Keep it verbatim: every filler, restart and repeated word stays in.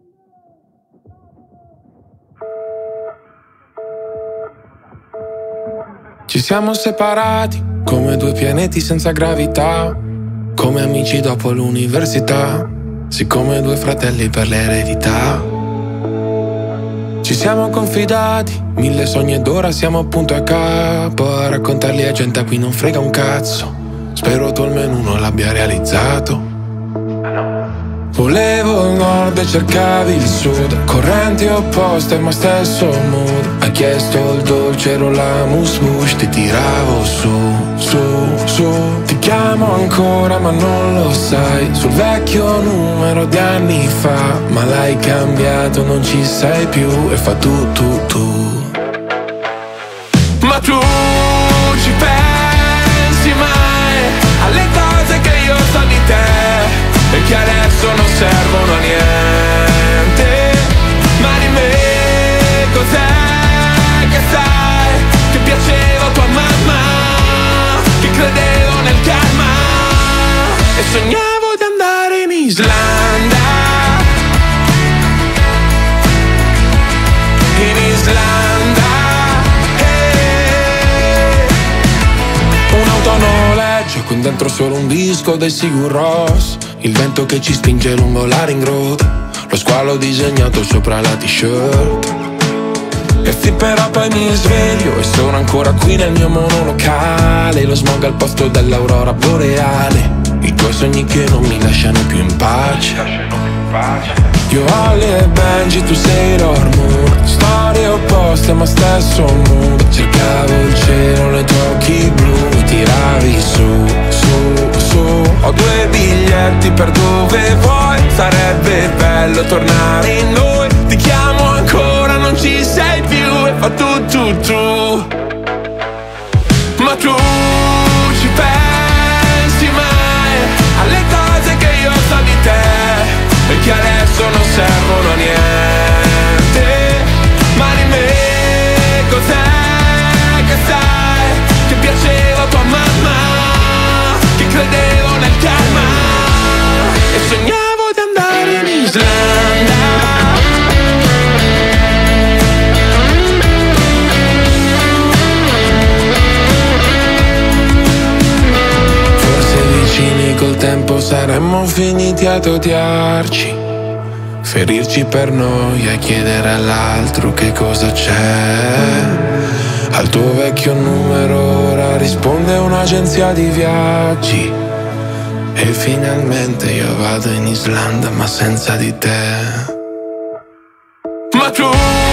Ci siamo separati come due pianeti senza gravità, come amici dopo l'università, sì come due fratelli per l'eredità. Ci siamo confidati, mille sogni ed ora siamo appunto a capo. A raccontarli a gente a cui non frega un cazzo. Spero tu almeno uno l'abbia realizzato. Volevo il nord e cercavi il sud, correnti opposte ma stesso mood. Hai chiesto il dolce, ero la mousse bouche, ti tiravo su, su, su. Ti chiamo ancora ma non lo sai, sul vecchio numero di anni fa. Ma l'hai cambiato, non ci sei più e fa tu, tu, tu. Ma tu ci pensi mai alle cose che io so di te e che adesso non servono a niente? Ma di me cos'è che sai? Che piacevo a tua mamma, che credevo nel karma e sognavo di andare in Islanda. In Islanda, hey. Un'auto a noleggio, con dentro solo un disco dei Sigur Rós. Il vento che ci spinge lungo la ring road, lo squalo disegnato sopra la t-shirt. E sì però poi mi sveglio e sono ancora qui nel mio monolocale. Lo smog al posto dell'aurora boreale, i tuoi sogni che non mi lasciano più in pace. Io Holly e Benji, tu sei Moon. Storie opposte ma stesso mood. Cercavo il cielo nei tuoi occhi blu, mi tiravi su, su, su. Ho due biglietti per dove vuoi, sarebbe bello tornare in noi. Ti chiamo ancora, non ci sei più e fa tu, tu, tu. Ma tu ci pensi mai alle cose che io so di te e che adesso non servono a niente? Ma di me cos'è che sai? Che piacevo a tua mamma, che credevo nel karma e sognavo di andare in Islanda. Col tempo saremmo finiti ad odiarci, ferirci per noia e chiedere all'altro che cosa c'è. Al tuo vecchio numero ora risponde un'agenzia di viaggi e finalmente io vado in Islanda ma senza di te. Ma tu